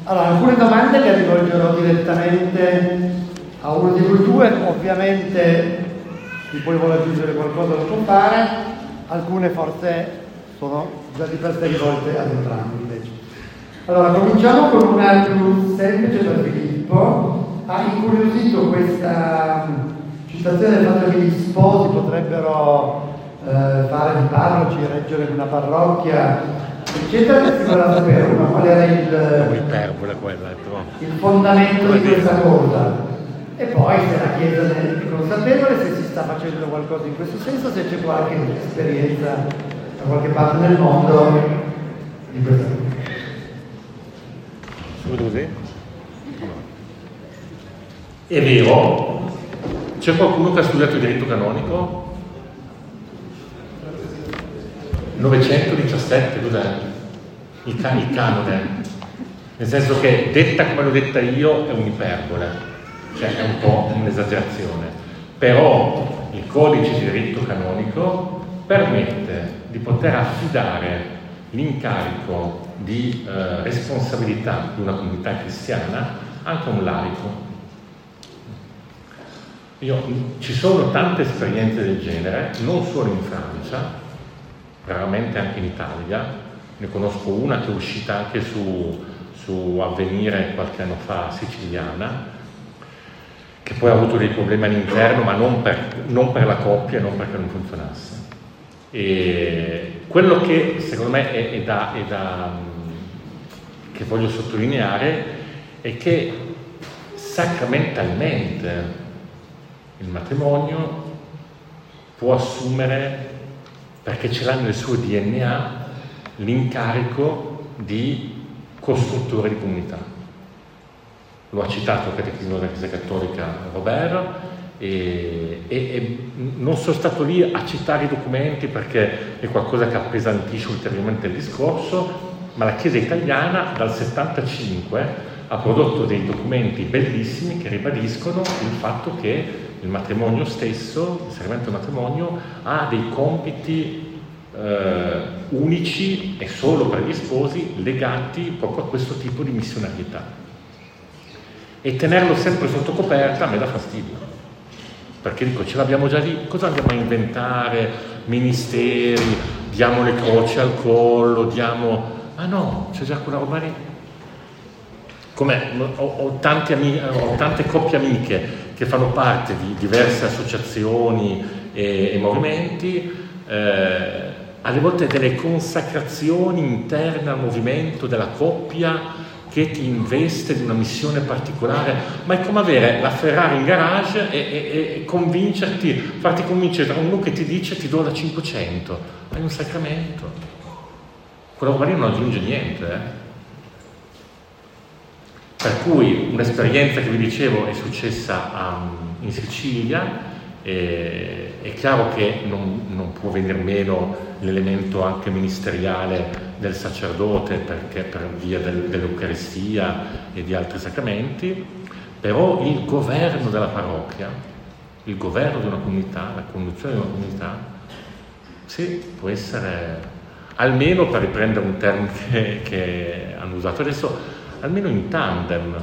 Allora, alcune domande le rivolgerò direttamente a uno di voi due, ovviamente chi poi vuole aggiungere qualcosa lo può fare, alcune forse sono già di per sé rivolte ad entrambi invece. Allora, cominciamo con una più semplice per Filippo. Ha incuriosito questa citazione del fatto che gli sposi potrebbero fare di parroci, reggere in una parrocchia, eccetera, si vorrà sapere qual era il fondamento di questa cosa. E poi se la Chiesa ne è consapevole, se si sta facendo qualcosa in questo senso, se c'è qualche esperienza da qualche parte del mondo di questa cosa. È vero? C'è qualcuno che ha studiato diritto canonico? 917, cos'è? Il canone. Nel senso che, detta come l'ho detta io, è un'iperbole, cioè è un po' un'esagerazione. Però il codice di diritto canonico permette di poter affidare l'incarico di responsabilità di una comunità cristiana anche a un laico. Ci sono tante esperienze del genere, non solo in Francia, raramente anche in Italia. Ne conosco una che è uscita anche su Avvenire qualche anno fa, siciliana, che poi ha avuto dei problemi all'interno, ma non per la coppia, non perché non funzionasse. E quello che secondo me che voglio sottolineare è che sacramentalmente il matrimonio può assumere, perché ce l'ha nel suo DNA, l'incarico di costruttore di comunità. Lo ha citato il Catechismo della Chiesa Cattolica Robert, e non sono stato lì a citare i documenti perché è qualcosa che appesantisce ulteriormente il discorso, ma la Chiesa italiana dal 75 ha prodotto dei documenti bellissimi che ribadiscono il fatto che il matrimonio stesso, il sacramento del matrimonio, ha dei compiti unici e solo per gli sposi, legati proprio a questo tipo di missionarietà. E tenerlo sempre sotto coperta a me dà fastidio, perché dico, ce l'abbiamo già lì, cosa andiamo a inventare? Ministeri, diamo le croci al collo, ah no, c'è già quella roba lì. Come ho tante coppie amiche che fanno parte di diverse associazioni e movimenti, alle volte delle consacrazioni interne al movimento della coppia che ti investe di una missione particolare, ma è come avere la Ferrari in garage e farti convincere da uno che ti dice ti do la 500, hai un sacramento. Quella roba lì non aggiunge niente, Per cui un'esperienza che vi dicevo è successa in Sicilia. È chiaro che non può venire meno l'elemento anche ministeriale del sacerdote, perché per via dell'Eucaristia e di altri sacramenti, però il governo della parrocchia, il governo di una comunità, la conduzione di una comunità, sì, può essere, almeno per riprendere un termine che hanno usato adesso, almeno in tandem,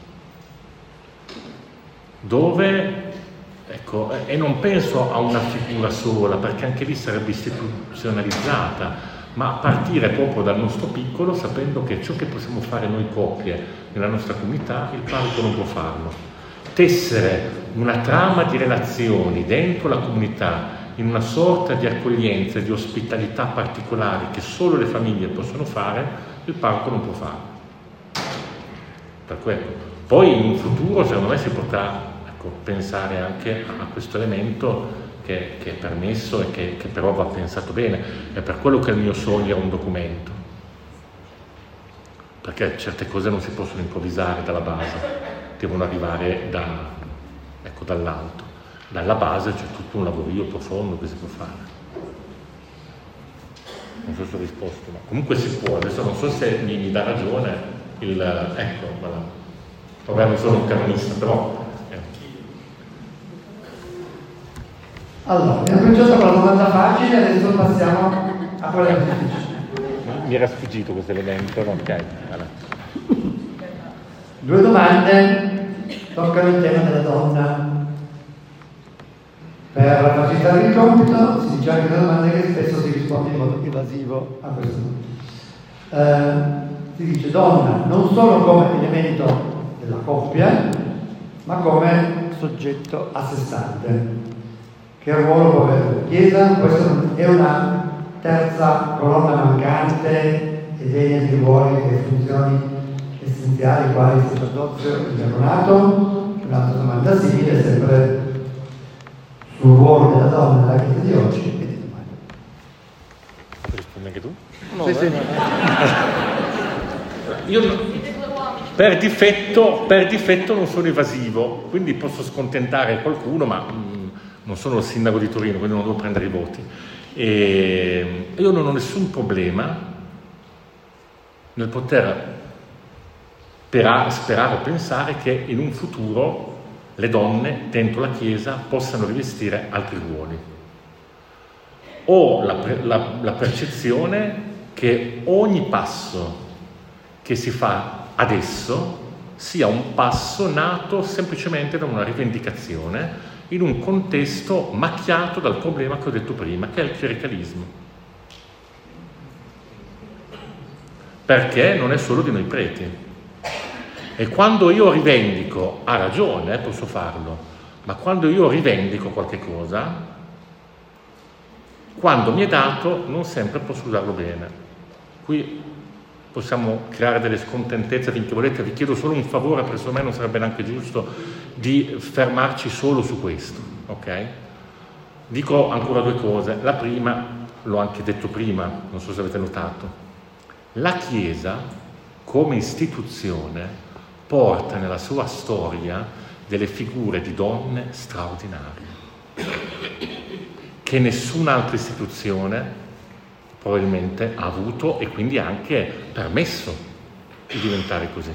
dove... Ecco, e non penso a una figura sola, perché anche lì sarebbe istituzionalizzata, ma partire proprio dal nostro piccolo, sapendo che ciò che possiamo fare noi coppie nella nostra comunità, il parroco non può farlo. Tessere una trama di relazioni dentro la comunità, in una sorta di accoglienza e di ospitalità particolari che solo le famiglie possono fare, il parroco non può farlo. Per quello. Poi in un futuro, secondo me, si potrà pensare anche a questo elemento che è permesso e che però va pensato bene. È per quello che il mio sogno è un documento, perché certe cose non si possono improvvisare dalla base, devono arrivare dall'alto. Dalla base c'è tutto un lavorio profondo che si può fare. Non so se ho risposto, ma comunque si può. Adesso non so se mi dà ragione ecco, voilà. Vabbè, non sono un canonista, però Allora, abbiamo cominciato con la domanda facile, adesso passiamo a quella difficile. Mi era sfuggito questo elemento, ok. Allora. Due domande toccano il tema della donna. Per facilitare il compito si dice anche una domanda che spesso si risponde in modo evasivo a questo punto. Si dice donna non solo come elemento della coppia, ma come soggetto a sé stante. Che ruolo può avere la Chiesa? Questa è una terza colonna mancante e degna di ruoli e funzioni essenziali quali il sacerdozio e il diaconato. Un'altra domanda simile, sempre sul ruolo della donna nella Chiesa di oggi e di domani. Rispondi anche tu? No, Sì. Io per difetto non sono evasivo, quindi posso scontentare qualcuno, ma non sono il sindaco di Torino, quindi non devo prendere i voti. E io non ho nessun problema nel poter sperare o pensare che in un futuro le donne dentro la Chiesa possano rivestire altri ruoli. Ho la percezione che ogni passo che si fa adesso sia un passo nato semplicemente da una rivendicazione in un contesto macchiato dal problema che ho detto prima, che è il clericalismo. Perché non è solo di noi preti. E quando io rivendico, ha ragione, posso farlo, ma quando io rivendico qualche cosa, quando mi è dato, non sempre posso usarlo bene. Qui possiamo creare delle scontentezze finché volete, vi chiedo solo un favore, perché secondo me non sarebbe neanche giusto di fermarci solo su questo, ok? Dico ancora due cose. La prima, l'ho anche detto prima, non so se avete notato, la Chiesa come istituzione porta nella sua storia delle figure di donne straordinarie che nessun'altra istituzione probabilmente ha avuto e quindi anche permesso di diventare così.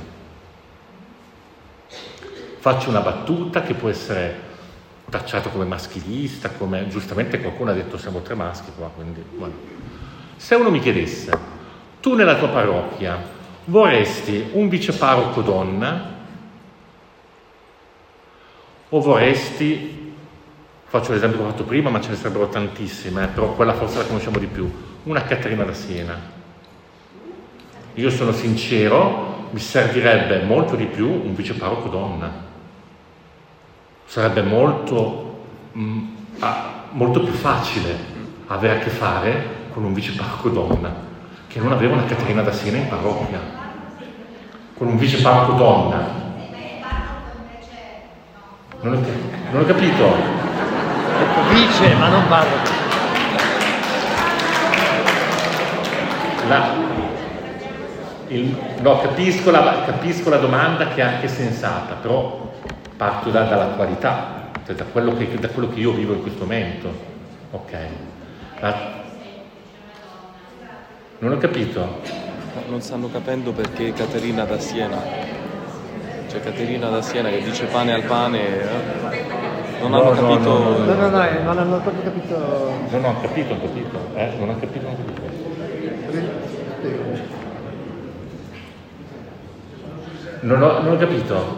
Faccio una battuta che può essere tacciata come maschilista, come giustamente qualcuno ha detto siamo tre maschi qua, quindi bueno. Se uno mi chiedesse, tu nella tua parrocchia vorresti un viceparroco donna o vorresti, faccio l'esempio che ho fatto prima ma ce ne sarebbero tantissime, però quella forse la conosciamo di più, una Caterina da Siena? Io sono sincero, mi servirebbe molto di più un viceparroco donna, sarebbe molto più facile avere a che fare con un viceparroco donna che non avere una Caterina da Siena in parrocchia. Con un viceparroco donna non ho capito. Vice, ma non parroco. Capisco la domanda, che è anche sensata, però parto dall'attualità, cioè da quello che io vivo in questo momento. Ok. Non ho capito. Non stanno capendo perché Caterina da Siena. Cioè Caterina da Siena che dice pane al pane. Non hanno capito. No, non hanno proprio capito. Non ho capito. Non ho capito. Non ho capito.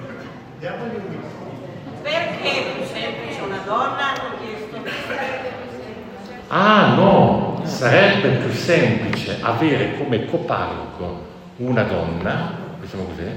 Perché è più semplice una donna? Hanno chiesto. Ah no, sarebbe più semplice avere come coparroco una donna, diciamo così,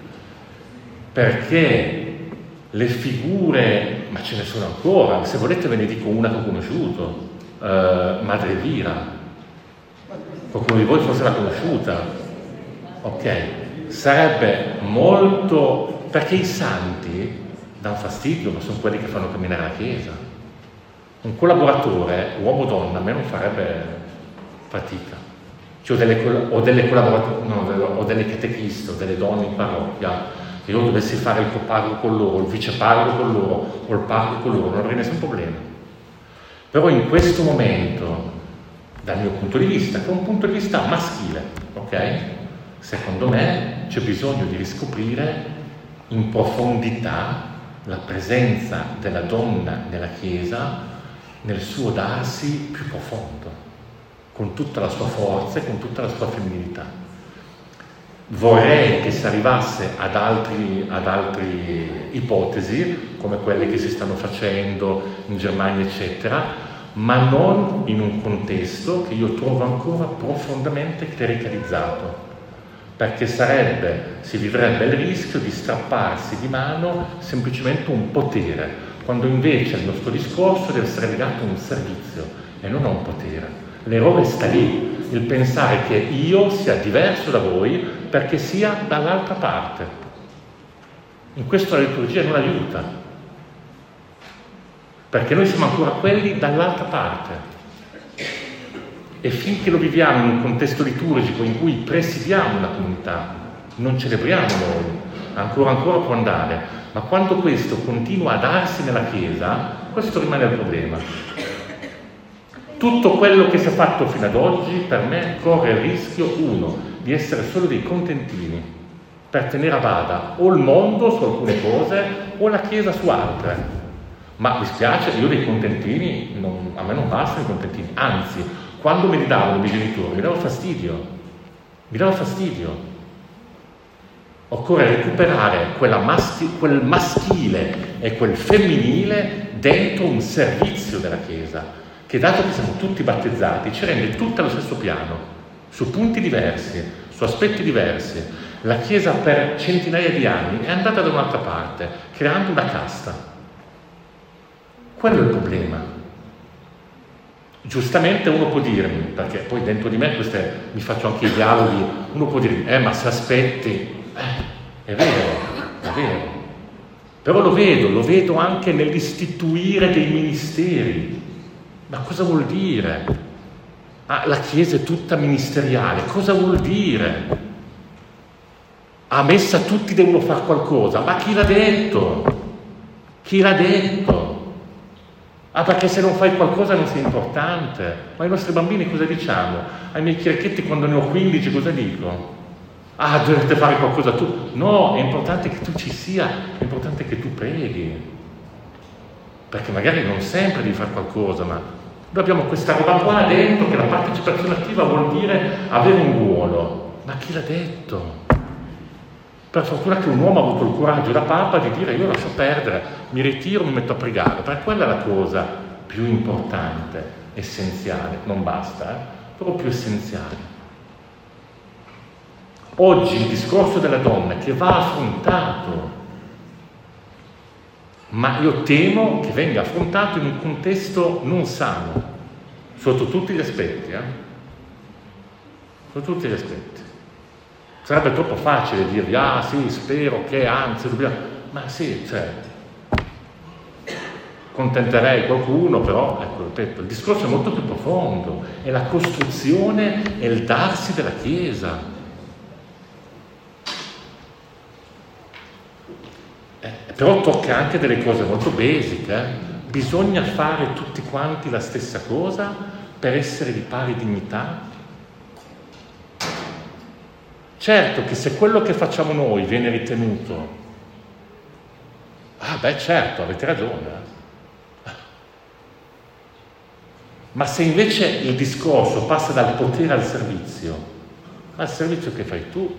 perché le figure, ma ce ne sono ancora, se volete ve ne dico una che ho conosciuto, Madre Elvira, qualcuno di voi forse l'ha conosciuta, ok, sarebbe molto, perché i santi danno fastidio, ma sono quelli che fanno camminare la Chiesa. Un collaboratore, uomo-donna, a me non farebbe fatica. Cioè, o delle catechiste, o delle donne in parrocchia, che io dovessi fare il coparroco con loro, il viceparroco con loro, o il parroco con loro, non avrei nessun problema. Però in questo momento, dal mio punto di vista, che è un punto di vista maschile, ok? Secondo me c'è bisogno di riscoprire in profondità la presenza della donna nella Chiesa nel suo darsi più profondo, con tutta la sua forza e con tutta la sua femminilità. vorrei che si arrivasse ad altre ipotesi, come quelle che si stanno facendo in Germania, eccetera, ma non in un contesto che io trovo ancora profondamente clericalizzato, perché si vivrebbe il rischio di strapparsi di mano semplicemente un potere, quando invece il nostro discorso deve essere legato a un servizio e non a un potere. L'errore sta lì, il pensare che io sia diverso da voi perché sia dall'altra parte. In questo la liturgia non aiuta, perché noi siamo ancora quelli dall'altra parte. E finché lo viviamo in un contesto liturgico in cui presidiamo una comunità, non celebriamo noi, ancora può andare, ma quando questo continua a darsi nella Chiesa, questo rimane il problema. Tutto quello che si è fatto fino ad oggi, per me, corre il rischio, uno, di essere solo dei contentini, per tenere a bada o il mondo su alcune cose o la Chiesa su altre. Ma mi spiace, io dei contentini, a me non bastano i contentini, anzi, quando me li davano i miei genitori, mi dava fastidio. Occorre recuperare quel maschile e quel femminile dentro un servizio della Chiesa, che dato che siamo tutti battezzati, ci rende tutti allo stesso piano, su punti diversi, su aspetti diversi. La Chiesa per centinaia di anni è andata da un'altra parte, creando una casta. Quello è il problema. Giustamente uno può dirmi, perché poi dentro di me mi faccio anche i dialoghi, uno può dirmi, ma se aspetti, è vero, però lo vedo anche nell'istituire dei ministeri. Ma cosa vuol dire? La Chiesa è tutta ministeriale, cosa vuol dire? A messa tutti devono fare qualcosa, ma chi l'ha detto? Perché se non fai qualcosa non sei importante. Ma ai nostri bambini cosa diciamo? Ai miei chierichetti quando ne ho 15 cosa dico? Dovete fare qualcosa tu. No, è importante che tu ci sia, è importante che tu preghi. Perché magari non sempre devi fare qualcosa, ma noi abbiamo questa roba qua dentro che la partecipazione attiva vuol dire avere un ruolo. Ma chi l'ha detto? Per fortuna che un uomo ha avuto il coraggio da Papa di dire io lascio perdere, mi ritiro, mi metto a pregare, perché quella è la cosa più importante, essenziale, non basta, però più essenziale. Oggi il discorso della donna che va affrontato, ma io temo che venga affrontato in un contesto non sano, sotto tutti gli aspetti, sotto tutti gli aspetti. Sarebbe troppo facile dirvi, sì, spero che, anzi, dobbiamo... Ma sì, contenterei qualcuno, però, ecco, ripeto, il discorso è molto più profondo, è la costruzione e il darsi della Chiesa. Però tocca anche delle cose molto basic, Bisogna fare tutti quanti la stessa cosa per essere di pari dignità? Certo che se quello che facciamo noi viene ritenuto, certo, avete ragione, ma se invece il discorso passa dal potere al servizio, al servizio che fai tu,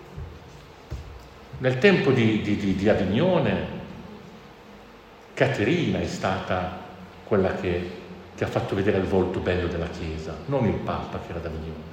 nel tempo di Avignone, Caterina è stata quella che ha fatto vedere il volto bello della Chiesa, non il Papa che era ad Avignone.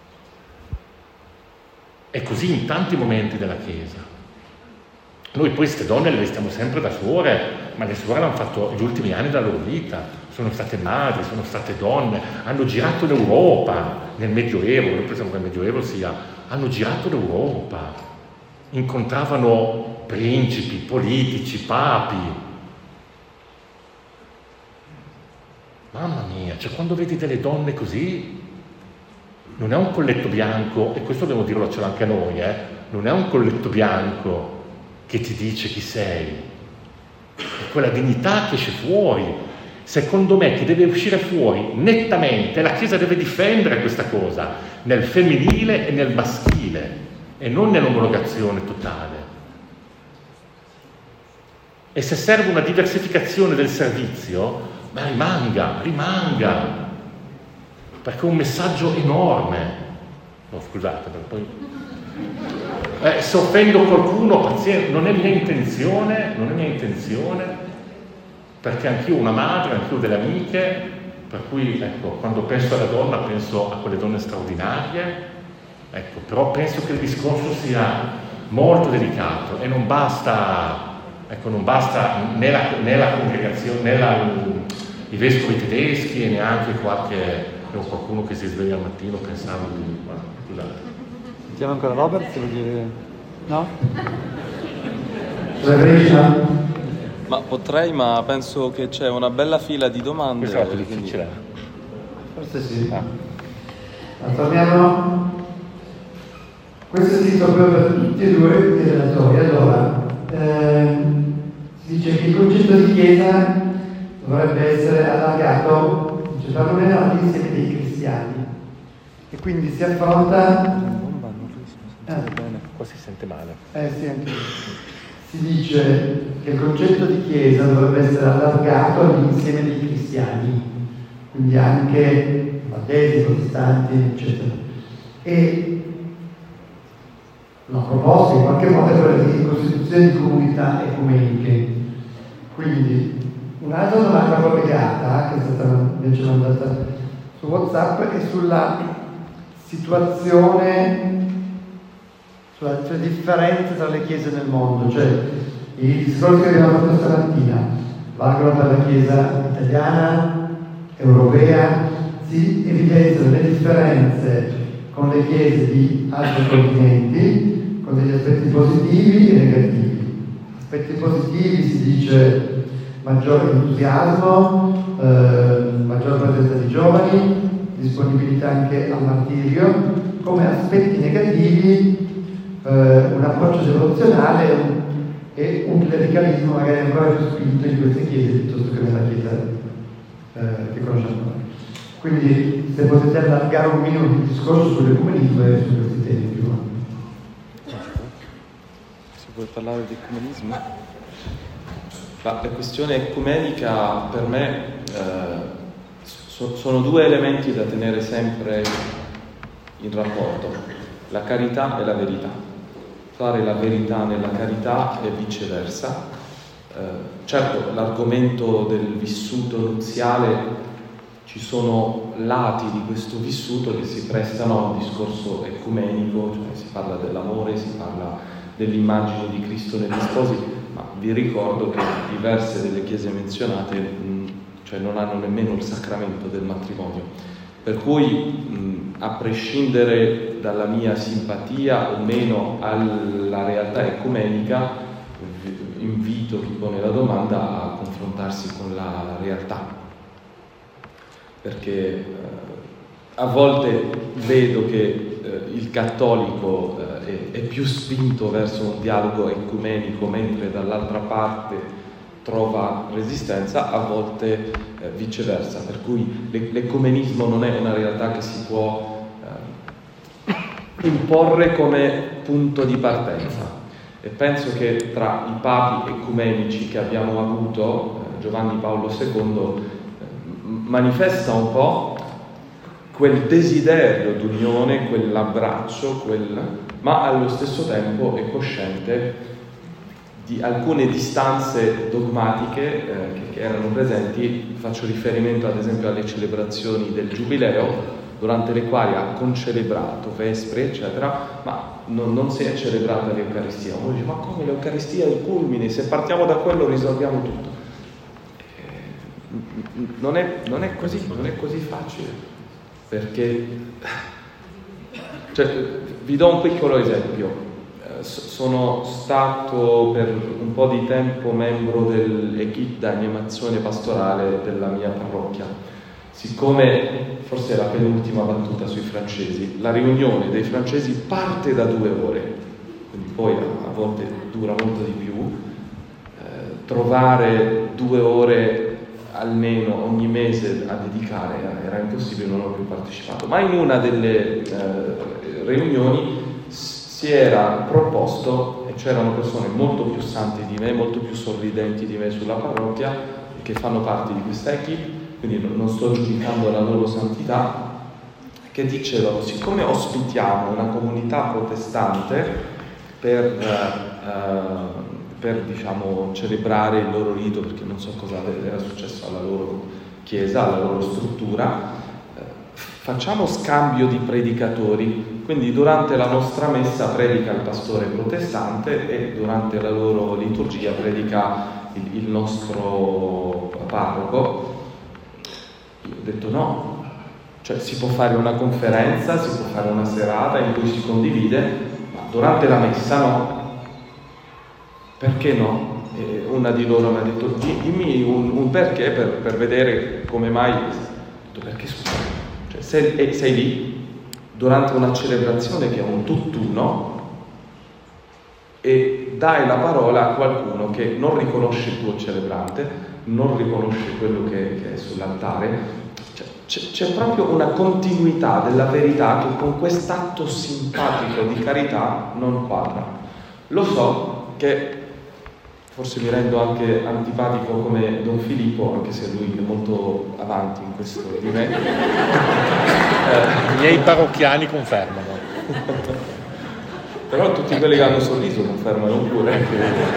E così in tanti momenti della Chiesa. Noi poi queste donne le vestiamo sempre da suore, ma le suore hanno fatto gli ultimi anni della loro vita, sono state madri, sono state donne, hanno girato l'Europa nel Medioevo, noi pensiamo che il Medioevo hanno girato l'Europa, incontravano principi, politici, papi. Mamma mia, quando vedi delle donne così, non è un colletto bianco, e questo devo dirlo anche a noi, non è un colletto bianco che ti dice chi sei, è quella dignità che esce fuori, secondo me, che deve uscire fuori nettamente. La Chiesa deve difendere questa cosa nel femminile e nel maschile e non nell'omologazione totale. E se serve una diversificazione del servizio, rimanga, perché è un messaggio enorme. No, scusate, poi Se offendo qualcuno, pazienza, non è mia intenzione, perché anch'io ho una madre, anch'io ho delle amiche, per cui ecco, quando penso alla donna penso a quelle donne straordinarie, ecco, però penso che il discorso sia molto delicato e non basta né la congregazione, né i vescovi tedeschi e neanche qualcuno che si sveglia al mattino pensando di... Scusate. Sentiamo ancora Robert, se vuol dire... No? Ma potrei, ma penso che c'è una bella fila di domande. Questa è la più difficile. Forse sì. Ma torniamo... Questo è scritto proprio per tutti e due i relatori. Allora, si dice che il concetto di chiesa dovrebbe essere allargato, cioè perlomeno all'insieme dei cristiani. E quindi si affronta... Qua si sente male. Sì, anche si dice che il concetto di chiesa dovrebbe essere allargato all'insieme dei cristiani, quindi anche battesi, protestanti, eccetera. E la proposta in qualche modo è quella di costituzione di comunità ecumeniche. Quindi un'altra domanda collegata, che è stata invece mandata su WhatsApp, è sulla situazione, sulle differenze tra le chiese nel mondo, cioè i discorsi che abbiamo fatto stamattina valgono per la chiesa italiana, europea, si evidenziano le differenze con le chiese di altri continenti, con degli aspetti positivi e negativi. Aspetti positivi si dice maggiore entusiasmo, maggior presenza di giovani, disponibilità anche al martirio, come aspetti negativi un approccio devozionale e un clericalismo magari ancora più spinto in queste chiese piuttosto che nella chiesa che conosciamo noi. Quindi se potete allargare un minimo il discorso sull'ecumenismo e su questi temi più avanti. Si può parlare di ecumenismo? La questione ecumenica per me sono due elementi da tenere sempre in rapporto: la carità e la verità. Fare la verità nella carità e viceversa. Certo, l'argomento del vissuto nuziale, ci sono lati di questo vissuto che si prestano a un discorso ecumenico, cioè si parla dell'amore, si parla dell'immagine di Cristo negli sposi, ma vi ricordo che diverse delle chiese menzionate cioè non hanno nemmeno il sacramento del matrimonio. Per cui, a prescindere dalla mia simpatia o meno alla realtà ecumenica, invito chi pone la domanda a confrontarsi con la realtà. Perché a volte vedo che il cattolico è più spinto verso un dialogo ecumenico, mentre dall'altra parte trova resistenza, a volte viceversa, per cui l'ecumenismo non è una realtà che si può imporre come punto di partenza. E penso che tra i papi ecumenici che abbiamo avuto, Giovanni Paolo II manifesta un po' quel desiderio d'unione, quell'abbraccio, ma allo stesso tempo è cosciente di alcune distanze dogmatiche che erano presenti. Faccio riferimento ad esempio alle celebrazioni del Giubileo, durante le quali ha concelebrato vespre, eccetera, ma non si è celebrata l'Eucaristia. Uno dice: ma come l'Eucaristia è il culmine? Se partiamo da quello risolviamo tutto. Non è così facile, perché vi do un piccolo esempio. Sono stato per un po' di tempo membro dell'equipe d'animazione pastorale della mia parrocchia. Siccome, forse è la penultima battuta sui francesi, la riunione dei francesi parte da 2 ore, quindi poi a volte dura molto di più. Trovare 2 ore almeno ogni mese a dedicare era impossibile, non ho più partecipato. Ma in una delle riunioni si era proposto, e c'erano persone molto più sante di me, molto più sorridenti di me sulla parrocchia, che fanno parte di questa equipe, quindi non sto giudicando la loro santità, che dicevano: siccome ospitiamo una comunità protestante per diciamo, celebrare il loro rito, perché non so cosa era successo alla loro chiesa, alla loro struttura. Facciamo scambio di predicatori, quindi durante la nostra messa predica il pastore protestante e durante la loro liturgia predica il nostro parroco. Io ho detto no, cioè si può fare una conferenza, si può fare una serata in cui si condivide, ma durante la messa no. Perché no? E una di loro mi ha detto dimmi un perché per vedere come mai. Ho detto perché scusa, cioè, sei lì durante una celebrazione che è un tutt'uno e dai la parola a qualcuno che non riconosce il tuo celebrante, non riconosce quello che è sull'altare. C'è proprio una continuità della verità che con quest'atto simpatico di carità non quadra. Lo so che forse mi rendo anche antipatico come Don Filippo, anche se lui è molto avanti in questo di me. I miei parrocchiani confermano. Però tutti quelli che hanno sorriso confermano pure.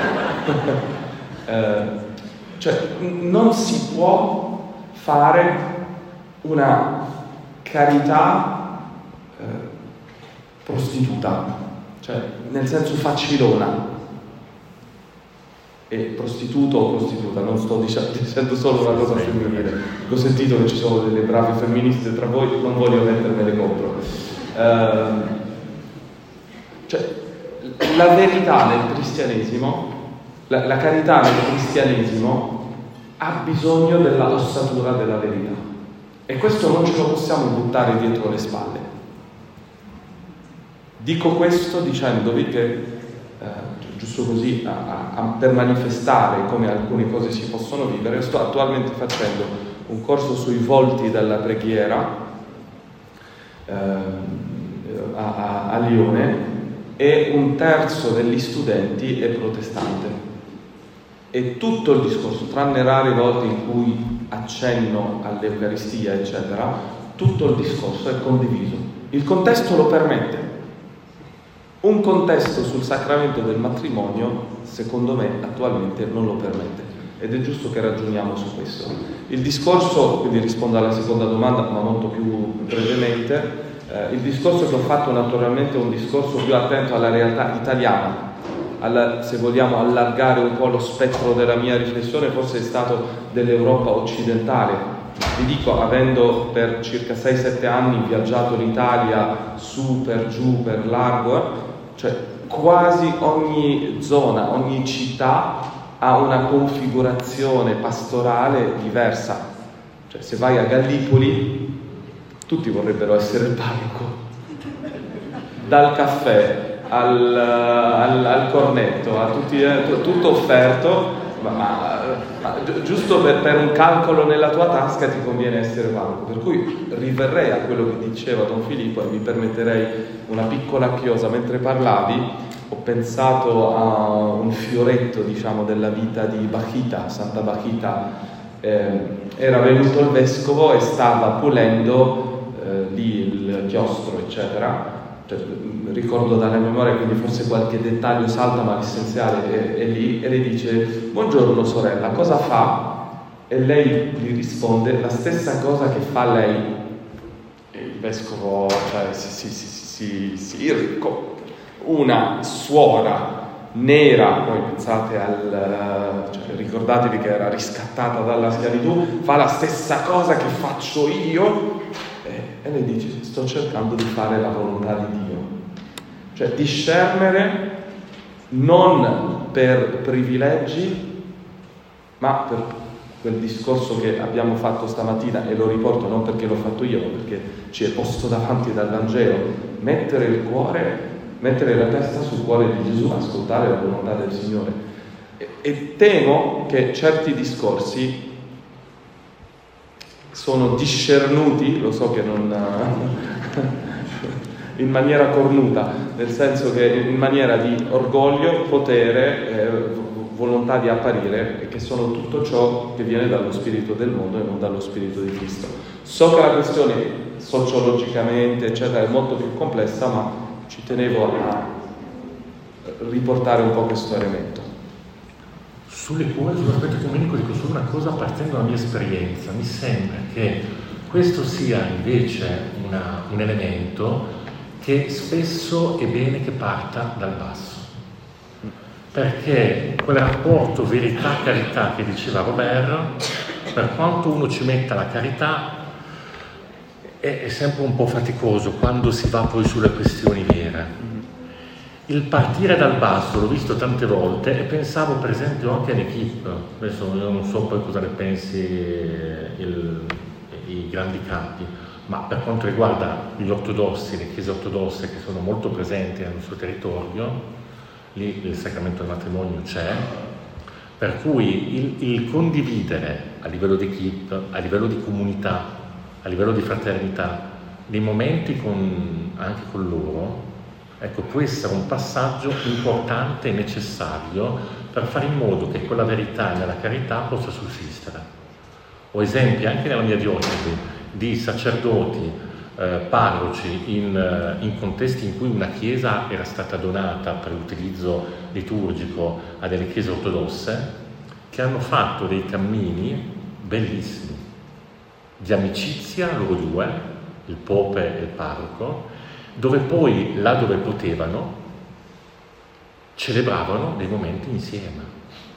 Cioè, non si può fare una carità prostituta, cioè nel senso facilona. E prostituto o prostituta, non sto dicendo solo una cosa femminile. Ho sentito che ci sono delle brave femministe tra voi, non voglio mettermele contro. Cioè, la verità nel cristianesimo, la carità nel cristianesimo ha bisogno della ossatura della verità. E questo non ce lo possiamo buttare dietro le spalle. Dico questo dicendovi che giusto così per manifestare come alcune cose si possono vivere, sto attualmente facendo un corso sui volti della preghiera a Lione e un terzo degli studenti è protestante e tutto il discorso, tranne rare volte in cui accenno all'Eucaristia eccetera, tutto il discorso è condiviso, il contesto lo permette. Un contesto sul sacramento del matrimonio, secondo me, attualmente non lo permette ed è giusto che ragioniamo su questo. Il discorso, quindi rispondo alla seconda domanda, ma molto più brevemente, il discorso che ho fatto naturalmente è un discorso più attento alla realtà italiana, se vogliamo allargare un po' lo spettro della mia riflessione, forse è stato dell'Europa occidentale. Vi dico, avendo per circa 6-7 anni viaggiato l'Italia su, per giù, per largo, cioè quasi ogni zona, ogni città ha una configurazione pastorale diversa. Cioè se vai a Gallipoli, tutti vorrebbero essere il parroco. Dal caffè al cornetto, a tutti, tutto offerto. Ma giusto per un calcolo nella tua tasca ti conviene essere parroco, per cui riverrei a quello che diceva Don Filippo e vi permetterei una piccola chiosa. Mentre parlavi ho pensato a un fioretto, diciamo, della vita di Bachita, Santa Bachita. Era venuto il vescovo e stava pulendo lì il chiostro eccetera. Ricordo dalla memoria, quindi forse qualche dettaglio salta, ma l'essenziale è lì, e le dice: buongiorno sorella, cosa fa? E lei gli risponde la stessa cosa che fa lei. E il vescovo si irrica. Una suora nera, poi pensate ricordatevi che era riscattata dalla schiavitù, fa la stessa cosa che faccio io. E lei dice: sto cercando di fare la volontà di Dio. Cioè discernere non per privilegi, ma per quel discorso che abbiamo fatto stamattina, e lo riporto non perché l'ho fatto io, ma perché ci è posto davanti dal Vangelo: mettere il cuore, mettere la testa sul cuore di Gesù, ascoltare la volontà del Signore. E temo che certi discorsi sono discernuti, lo so che non in maniera cornuta, nel senso che in maniera di orgoglio, potere, volontà di apparire, e che sono tutto ciò che viene dallo spirito del mondo e non dallo spirito di Cristo. So che la questione sociologicamente eccetera è molto più complessa, ma ci tenevo a riportare un po' questo elemento. Sull'aspetto ecumenico dico solo una cosa partendo dalla mia esperienza. Mi sembra che questo sia invece un elemento che spesso è bene che parta dal basso, perché quel rapporto verità-carità che diceva Robert, per quanto uno ci metta la carità, è sempre un po' faticoso quando si va poi sulle questioni vere. Il partire dal basso l'ho visto tante volte e pensavo per esempio anche all'equipe. Adesso io non so poi cosa ne pensi i grandi capi, ma per quanto riguarda gli ortodossi, le chiese ortodosse che sono molto presenti nel nostro territorio, lì il sacramento del matrimonio c'è, per cui il condividere a livello di equipe, a livello di comunità, a livello di fraternità, dei momenti anche con loro, ecco, può essere un passaggio importante e necessario per fare in modo che quella verità nella carità possa sussistere. Ho esempi anche nella mia diocesi di sacerdoti, parroci in contesti in cui una chiesa era stata donata per l'utilizzo liturgico a delle chiese ortodosse, che hanno fatto dei cammini bellissimi di amicizia loro due, il pope e il parroco, dove poi, là dove potevano, celebravano dei momenti insieme.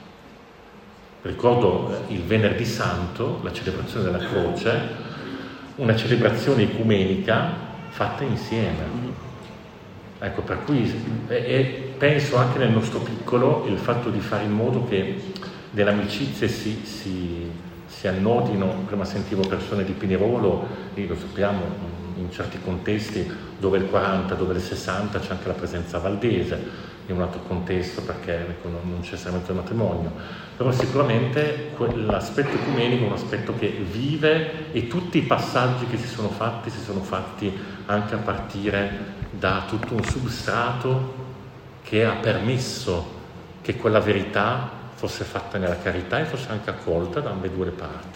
Ricordo il Venerdì Santo, la celebrazione della croce, una celebrazione ecumenica fatta insieme. Ecco, per cui penso anche nel nostro piccolo il fatto di fare in modo che delle amicizie si annodino. Prima sentivo persone di Pinerolo, e lo sappiamo, in certi contesti dove il 40, dove il 60 c'è anche la presenza valdese, in un altro contesto perché non c'è sacramento del matrimonio, però sicuramente l'aspetto ecumenico è un aspetto che vive, e tutti i passaggi che si sono fatti anche a partire da tutto un substrato che ha permesso che quella verità fosse fatta nella carità e fosse anche accolta da ambedue le parti.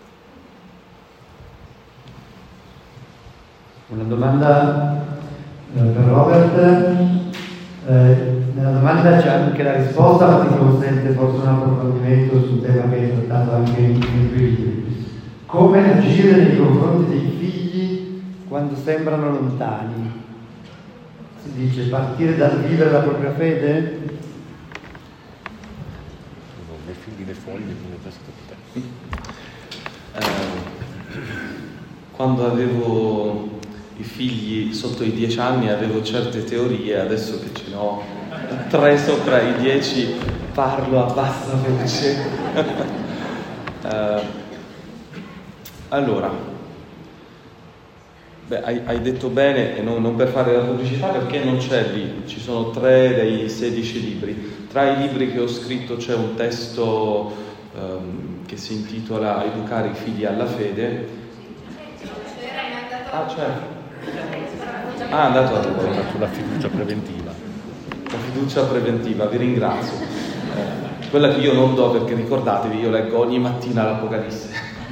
Una domanda per Robert. Nella domanda c'è anche la risposta, ma ti consente forse un approfondimento sul tema che hai trattato anche nei tuoi libri. Come agire nei confronti dei figli quando sembrano lontani? Si dice partire dal vivere la propria fede? Le figli, le foglie, quando avevo i figli sotto i 10 anni avevo certe teorie, adesso che ce ne ho 3 sopra i 10 parlo a bassa voce. Allora, hai detto bene, e non per fare la pubblicità, perché non c'è lì, ci sono 3 dei 16 libri. Tra i libri che ho scritto c'è un testo che si intitola Educare i figli alla fede. Ah, certo. È andato sulla fiducia preventiva. La fiducia preventiva, vi ringrazio. Quella che io non do, perché ricordatevi, io leggo ogni mattina l'Apocalisse.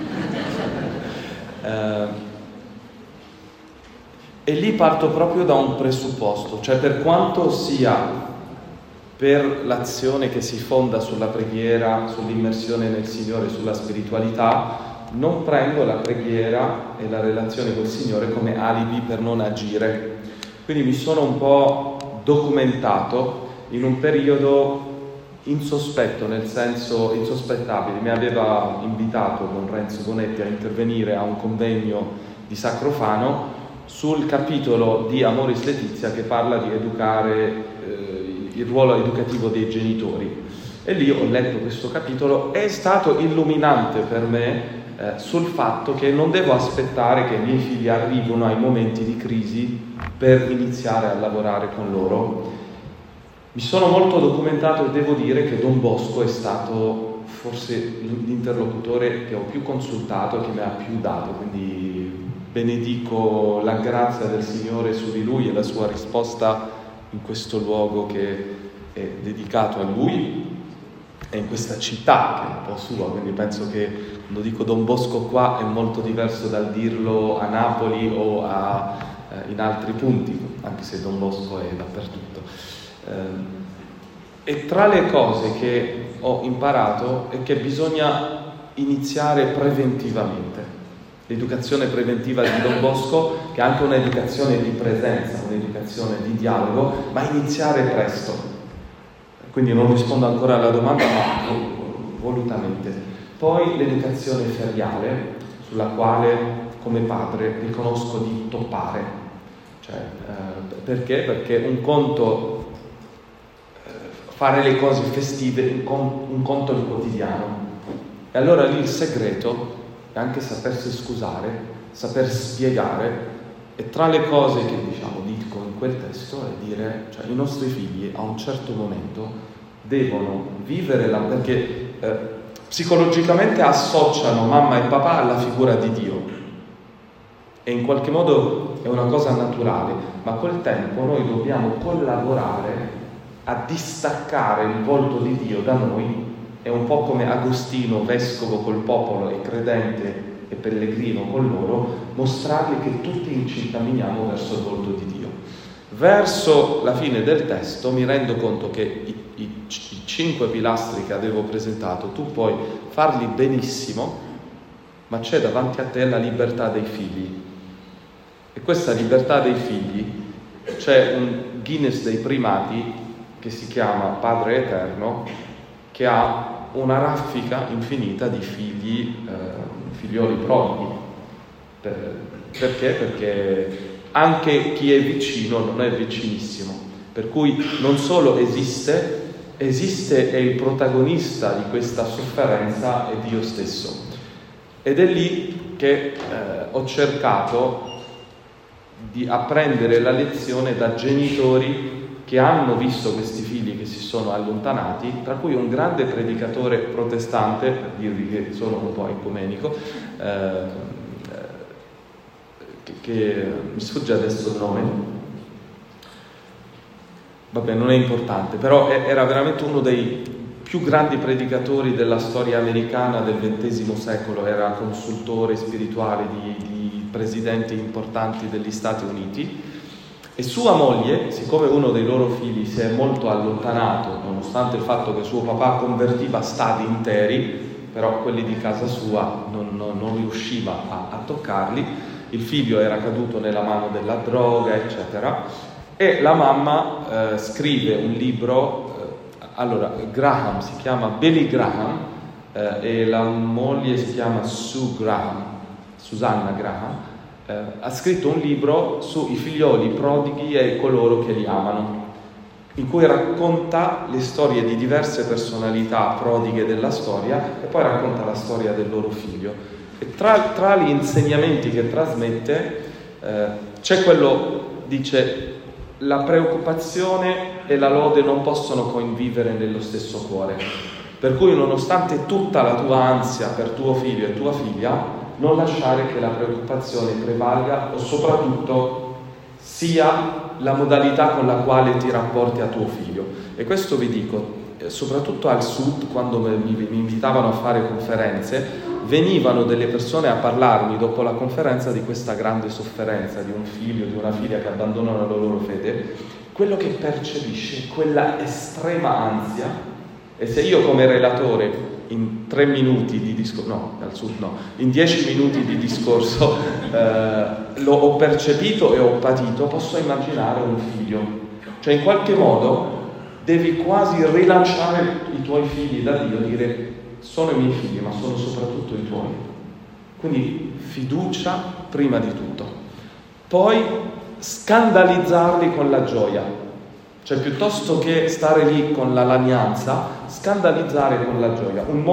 E lì parto proprio da un presupposto, cioè per quanto sia per l'azione che si fonda sulla preghiera, sull'immersione nel Signore, sulla spiritualità, non prendo la preghiera e la relazione col Signore come alibi per non agire. Quindi mi sono un po' documentato in un periodo insospetto, nel senso insospettabile. Mi aveva invitato con Renzo Bonetti a intervenire a un convegno di Sacrofano sul capitolo di Amoris Laetitia che parla di educare, il ruolo educativo dei genitori. E lì ho letto questo capitolo, è stato illuminante per me sul fatto che non devo aspettare che i miei figli arrivino ai momenti di crisi per iniziare a lavorare con loro. Mi sono molto documentato e devo dire che Don Bosco è stato forse l'interlocutore che ho più consultato e che mi ha più dato, quindi benedico la grazia del Signore su di lui e la sua risposta in questo luogo che è dedicato a lui e in questa città che è un po' sua, quindi penso che quando dico Don Bosco qua è molto diverso dal dirlo a Napoli o in altri punti, anche se Don Bosco è dappertutto. E tra le cose che ho imparato è che bisogna iniziare preventivamente. L'educazione preventiva di Don Bosco, che è anche un'educazione di presenza, un'educazione di dialogo, ma iniziare presto. Quindi non rispondo ancora alla domanda, ma volutamente. Poi l'educazione feriale, sulla quale come padre riconosco di toppare. Perché? Perché un conto fare le cose festive, un conto il quotidiano. E allora lì il segreto è anche sapersi scusare, saper spiegare, e tra le cose che dico in quel testo è dire, cioè i nostri figli a un certo momento devono vivere perché psicologicamente associano mamma e papà alla figura di Dio, e in qualche modo è una cosa naturale, ma col tempo noi dobbiamo collaborare a distaccare il volto di Dio da noi. È un po' come Agostino, vescovo col popolo e credente e pellegrino con loro, mostrargli che tutti ci camminiamo verso il volto di Dio. Verso la fine del testo mi rendo conto che i 5 pilastri che avevo presentato tu puoi farli benissimo, ma c'è davanti a te la libertà dei figli. E questa libertà dei figli, c'è un Guinness dei primati che si chiama Padre Eterno, che ha una raffica infinita di figlioli prodighi. Perché? Perché anche chi è vicino non è vicinissimo. Per cui non solo esiste, è il protagonista di questa sofferenza, è Dio stesso. Ed è lì che ho cercato di apprendere la lezione da genitori che hanno visto questi figli che si sono allontanati, tra cui un grande predicatore protestante, per dirvi che sono un po' ecumenico, che mi sfugge adesso il nome, vabbè non è importante, però era veramente uno dei più grandi predicatori della storia americana del XX secolo, era consultore spirituale di presidenti importanti degli Stati Uniti. E sua moglie, siccome uno dei loro figli si è molto allontanato, nonostante il fatto che suo papà convertiva stadi interi, però quelli di casa sua non riusciva a toccarli, il figlio era caduto nella mano della droga, eccetera, e la mamma scrive un libro, allora Graham si chiama Billy Graham, e la moglie si chiama Susanna Graham, ha scritto un libro sui figlioli prodighi e coloro che li amano, in cui racconta le storie di diverse personalità prodighe della storia e poi racconta la storia del loro figlio. E tra gli insegnamenti che trasmette c'è quello, dice, la preoccupazione e la lode non possono convivere nello stesso cuore, per cui nonostante tutta la tua ansia per tuo figlio e tua figlia, non lasciare che la preoccupazione prevalga o soprattutto sia la modalità con la quale ti rapporti a tuo figlio. E questo vi dico, soprattutto al sud, quando mi invitavano a fare conferenze, venivano delle persone a parlarmi dopo la conferenza di questa grande sofferenza di un figlio, di una figlia che abbandonano la loro fede. Quello che percepisce è quella estrema ansia, e se io come relatore in 3 minuti di discorso, in 10 minuti di discorso l'ho percepito e ho patito, posso immaginare un figlio. Cioè in qualche modo devi quasi rilanciare i tuoi figli da Dio, dire sono i miei figli ma sono soprattutto i tuoi. Quindi fiducia prima di tutto, poi scandalizzarli con la gioia. Cioè piuttosto che stare lì con la lagnanza, scandalizzare con la gioia. Un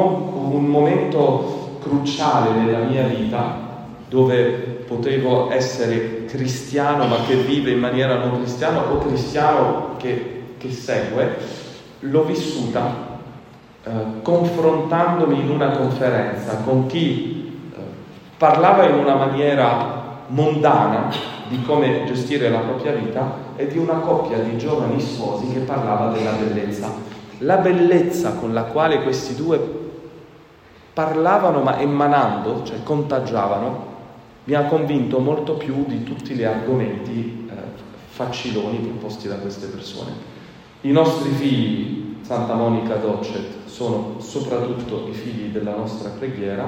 momento cruciale nella mia vita, dove potevo essere cristiano ma che vive in maniera non cristiana, o cristiano che segue, l'ho vissuta confrontandomi in una conferenza con chi parlava in una maniera mondana di come gestire la propria vita, e di una coppia di giovani sposi che parlava della bellezza. La bellezza con la quale questi due parlavano, ma emanando, cioè contagiavano, mi ha convinto molto più di tutti gli argomenti faciloni proposti da queste persone. I nostri figli Santa Monica Docet sono soprattutto i figli della nostra preghiera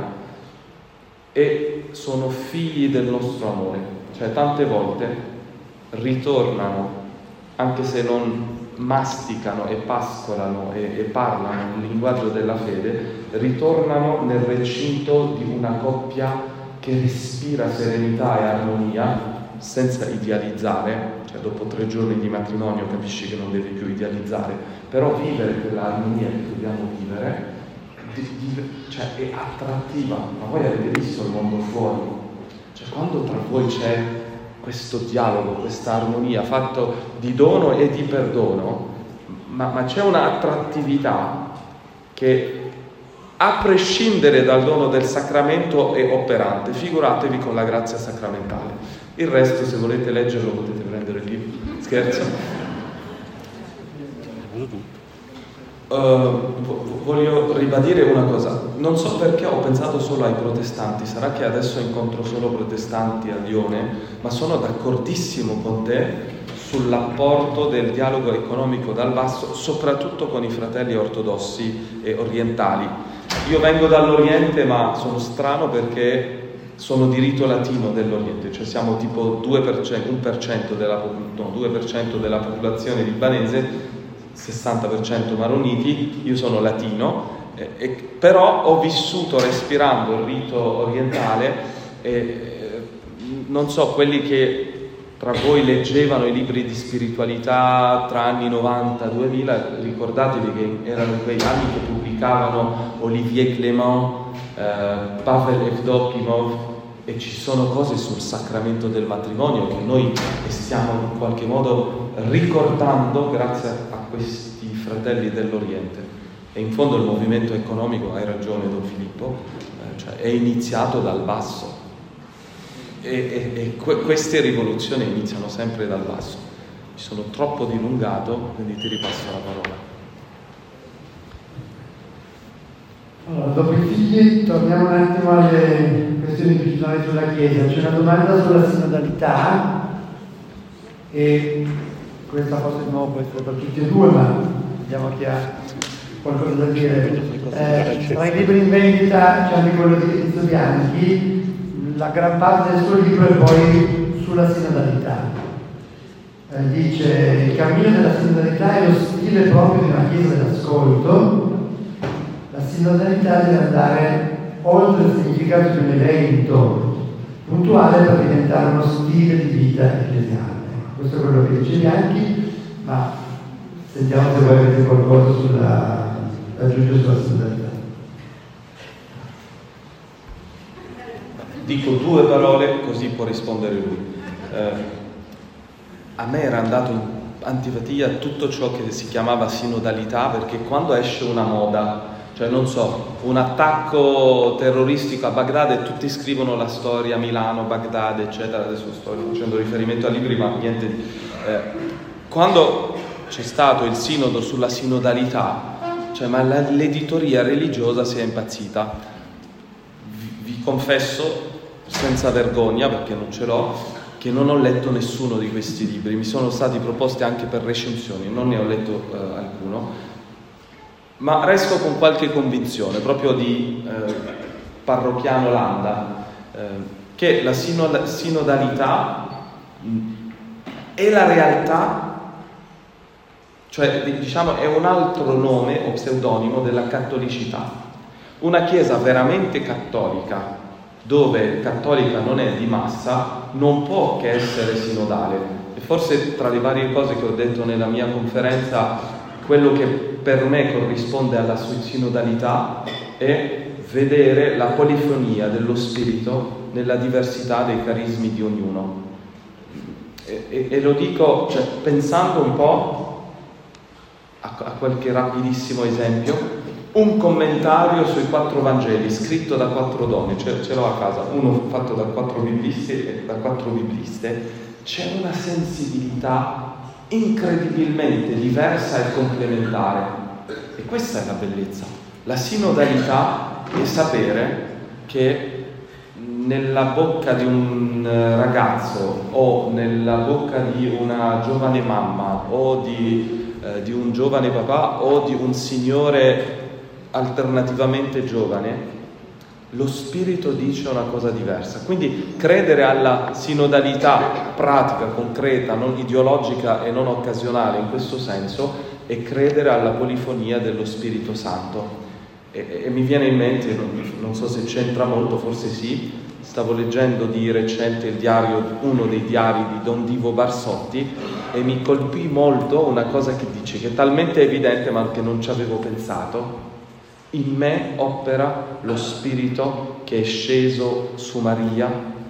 e sono figli del nostro amore, cioè tante volte ritornano, anche se non masticano e pascolano e parlano il linguaggio della fede, ritornano nel recinto di una coppia che respira serenità e armonia senza idealizzare, cioè dopo 3 giorni di matrimonio capisci che non devi più idealizzare, però vivere quell'armonia che dobbiamo vivere cioè è attrattiva. Ma voi avete visto il mondo fuori? Cioè quando tra voi c'è questo dialogo, questa armonia fatto di dono e di perdono, ma c'è un'attrattività che a prescindere dal dono del sacramento è operante. Figuratevi con la grazia sacramentale. Il resto, se volete leggerlo, potete prendere il libro. Scherzo. Voglio ribadire una cosa. Non so perché ho pensato solo ai protestanti. Sarà che adesso incontro solo protestanti a Lione, ma sono d'accordissimo con te sull'apporto del dialogo economico dal basso, soprattutto con i fratelli ortodossi e orientali. Io vengo dall'Oriente, ma sono strano perché sono di rito latino dell'Oriente, cioè siamo tipo 2% della popolazione libanese, 60% maroniti. Io sono latino, però ho vissuto respirando il rito orientale e non so, quelli che tra voi leggevano i libri di spiritualità tra anni 90-2000, ricordatevi che erano quei anni che pubblicavano Olivier Clément, Pavel Evdokimov, e ci sono cose sul sacramento del matrimonio che noi stiamo in qualche modo ricordando grazie a questi fratelli dell'Oriente. E in fondo il movimento economico, hai ragione Don Filippo, cioè è iniziato dal basso. E queste rivoluzioni iniziano sempre dal basso. Mi sono troppo dilungato, quindi ti ripasso la parola. Allora, dopo i figli torniamo un attimo alle questioni più generali sulla Chiesa. C'è una domanda sulla sinodalità e questa forse di nuovo può essere per tutti e due, ma vediamo chi ha qualcosa da dire. Tra i libri in vendita c'è anche quello di Enzo Bianchi. La gran parte del suo libro è poi sulla sinodalità. Dice: il cammino della sinodalità è lo stile proprio di una Chiesa dell'ascolto. La sinodalità deve andare oltre il significato di un evento puntuale per diventare uno stile di vita ecclesiale. Questo è quello che dice Bianchi, ma sentiamo se voi avete qualcosa da aggiungere sulla sinodalità. Dico 2 parole così può rispondere lui. A me era andato in antipatia tutto ciò che si chiamava sinodalità, perché quando esce una moda, cioè non so, un attacco terroristico a Baghdad e tutti scrivono la storia Milano, Baghdad eccetera, adesso sto facendo riferimento a libri ma niente di... Quando c'è stato il sinodo sulla sinodalità, cioè ma l'editoria religiosa si è impazzita. Vi confesso senza vergogna, perché non ce l'ho, che non ho letto nessuno di questi libri. Mi sono stati proposti anche per recensioni, non ne ho letto alcuno, ma resto con qualche convinzione, proprio di parrocchiano Landa, che la sinodalità è la realtà, cioè diciamo è un altro nome o pseudonimo della cattolicità. Una Chiesa veramente cattolica, dove cattolica non è di massa, non può che essere sinodale. E forse tra le varie cose che ho detto nella mia conferenza, quello che per me corrisponde alla sinodalità è vedere la polifonia dello spirito nella diversità dei carismi di ognuno. E lo dico, cioè, pensando un po' a qualche rapidissimo esempio. Un commentario sui 4 Vangeli scritto da 4 donne, ce l'ho a casa, uno fatto da 4 biblisti e da 4 bibliste. C'è una sensibilità incredibilmente diversa e complementare, e questa è la bellezza. La sinodalità è sapere che nella bocca di un ragazzo o nella bocca di una giovane mamma o di di un giovane papà o di un signore alternativamente giovane, lo spirito dice una cosa diversa. Quindi credere alla sinodalità pratica, concreta, non ideologica e non occasionale in questo senso, è credere alla polifonia dello Spirito Santo. E mi viene in mente, non so se c'entra molto, forse sì, stavo leggendo di recente uno dei diari di Don Divo Barsotti, e mi colpì molto una cosa che dice, che è talmente evidente ma che non ci avevo pensato: in me opera lo Spirito che è sceso su Maria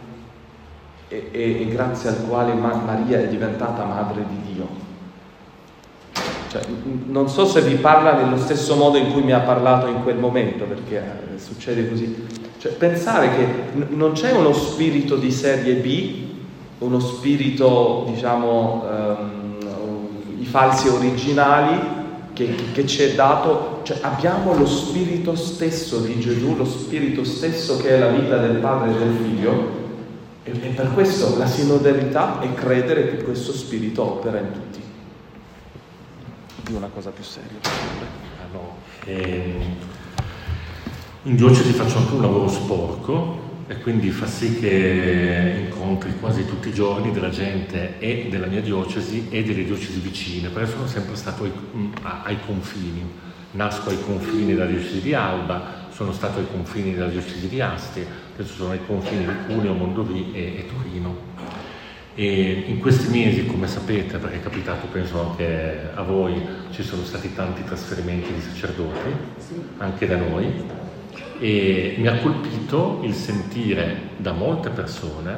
e grazie al quale Maria è diventata madre di Dio. Cioè, non so se vi parla nello stesso modo in cui mi ha parlato in quel momento, perché succede così. Cioè, pensare che non c'è uno spirito di serie B, uno spirito, diciamo, i falsi originali che ci è dato, cioè abbiamo lo spirito stesso di Gesù, lo spirito stesso che è la vita del Padre e del Figlio, e per questo la sinodalità è credere che questo spirito opera in tutti. Di una cosa più seria. In diocesi faccio anche un lavoro sporco, e quindi fa sì che incontri quasi tutti i giorni della gente e della mia diocesi e delle diocesi vicine, perché sono sempre stato ai confini. Nasco ai confini della diocesi di Alba, sono stato ai confini della diocesi di Asti, adesso sono ai confini di Cuneo, Mondovì e Torino. E in questi mesi, come sapete, perché è capitato penso anche a voi, ci sono stati tanti trasferimenti di sacerdoti, anche da noi, e mi ha colpito il sentire da molte persone,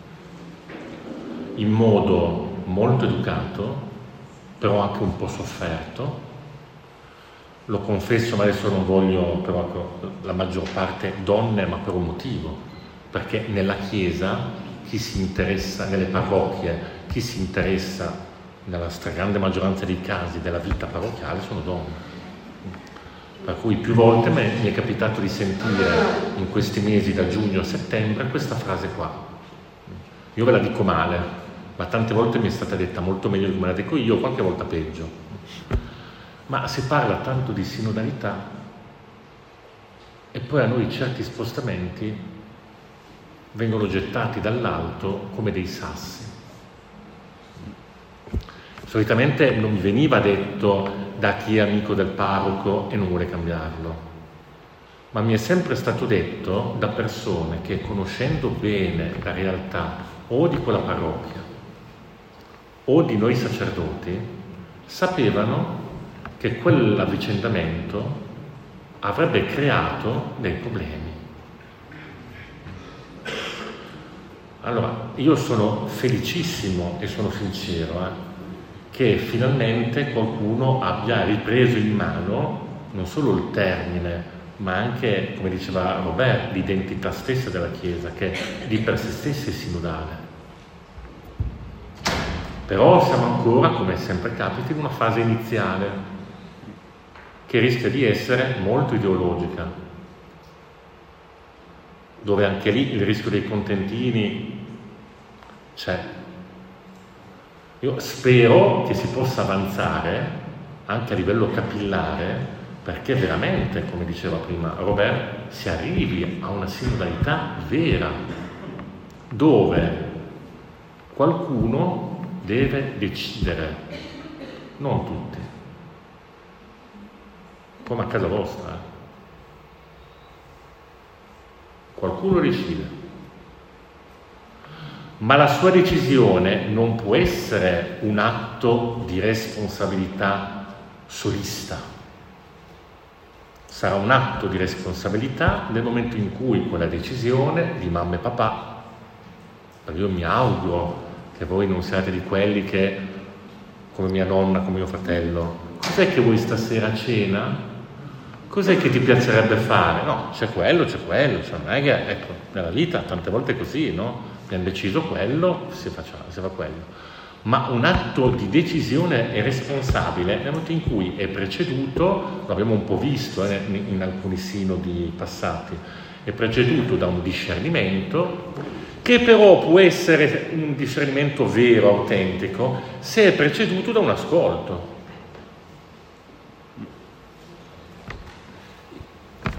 in modo molto educato, però anche un po' sofferto, lo confesso, ma adesso non voglio, però la maggior parte donne, ma per un motivo, perché nella Chiesa chi si interessa, nelle parrocchie, chi si interessa nella stragrande maggioranza dei casi della vita parrocchiale sono donne. Per cui più volte mi è capitato di sentire in questi mesi da giugno a settembre questa frase qua. Io ve la dico male, ma tante volte mi è stata detta molto meglio di come la dico io, qualche volta peggio. Ma si parla tanto di sinodalità e poi a noi certi spostamenti vengono gettati dall'alto come dei sassi. Solitamente non mi veniva detto da chi è amico del parroco e non vuole cambiarlo, ma mi è sempre stato detto da persone che, conoscendo bene la realtà o di quella parrocchia o di noi sacerdoti, sapevano che quell'avvicendamento avrebbe creato dei problemi. Allora, io sono felicissimo e sono sincero che finalmente qualcuno abbia ripreso in mano non solo il termine, ma anche, come diceva Robert, l'identità stessa della Chiesa, che di per sé stessa è sinodale. Però siamo ancora, come sempre capita, in una fase iniziale che rischia di essere molto ideologica, dove anche lì il rischio dei contentini c'è. Io spero che si possa avanzare anche a livello capillare, perché veramente, come diceva prima Robert, si arrivi a una sinodalità vera, dove qualcuno deve decidere, non tutti, come a casa vostra. Qualcuno decide. Ma la sua decisione non può essere un atto di responsabilità solista. Sarà un atto di responsabilità nel momento in cui quella decisione di mamma e papà, perché io mi auguro che voi non siate di quelli che, come mia nonna, come mio fratello, cos'è che vuoi stasera a cena? Cos'è che ti piacerebbe fare? No, c'è quello, cioè non è che, ecco, nella vita tante volte è così, no? Abbiamo deciso quello, si fa quello. Ma un atto di decisione è responsabile nel momento in cui è preceduto, lo abbiamo un po' visto in alcuni sinodi passati, è preceduto da un discernimento, che però può essere un discernimento vero, autentico, se è preceduto da un ascolto.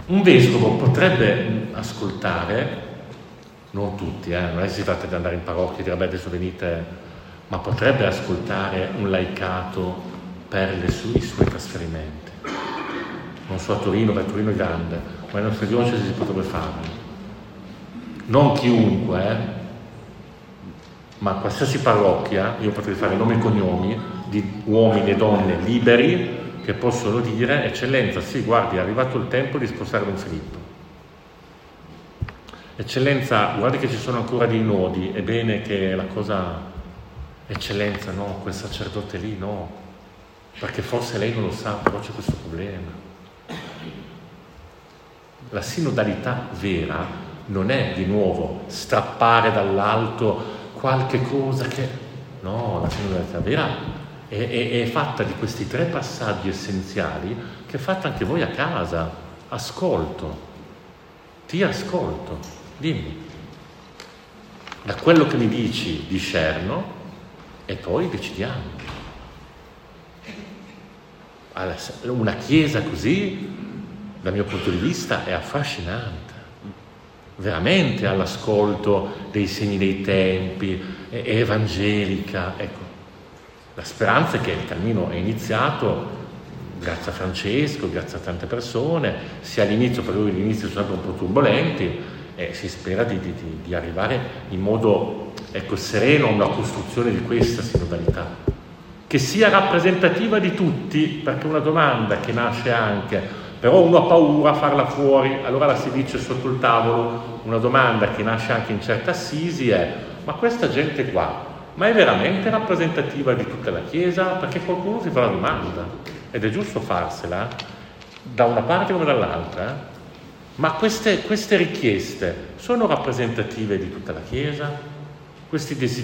Un vescovo potrebbe ascoltare, non tutti, non è che si tratta di andare in parrocchia e dire, adesso venite, ma potrebbe ascoltare un laicato per i suoi trasferimenti. Non so a Torino, perché Torino è grande, ma in nostre diocesi si potrebbe fare. Non chiunque, ma qualsiasi parrocchia, io potrei fare nomi e cognomi di uomini e donne liberi che possono dire: Eccellenza, sì, guardi, è arrivato il tempo di sposare Don Filippo. Eccellenza, guardi che ci sono ancora dei nodi, è bene che la cosa... Eccellenza, no, quel sacerdote lì no, perché forse lei non lo sa, però c'è questo problema. La sinodalità vera non è di nuovo strappare dall'alto qualche cosa che... No, la sinodalità vera è fatta di questi 3 passaggi essenziali che fate anche voi a casa. Ascolto, ti ascolto, dimmi. Da quello che mi dici discerno e poi decidiamo. Una chiesa così, dal mio punto di vista, è affascinante. Veramente all'ascolto dei segni dei tempi, è evangelica. Ecco, la speranza è che il cammino è iniziato grazie a Francesco, grazie a tante persone, sia all'inizio, perché gli inizi sono sempre un po' turbolenti, e si spera di arrivare in modo sereno a una costruzione di questa sinodalità, che sia rappresentativa di tutti, perché una domanda che nasce anche, però uno ha paura a farla fuori, allora la si dice sotto il tavolo, una domanda che nasce anche in certe assisi è: ma questa gente qua, ma è veramente rappresentativa di tutta la Chiesa? Perché qualcuno si fa la domanda, ed è giusto farsela, da una parte come dall'altra, ma queste richieste sono rappresentative di tutta la Chiesa? Questi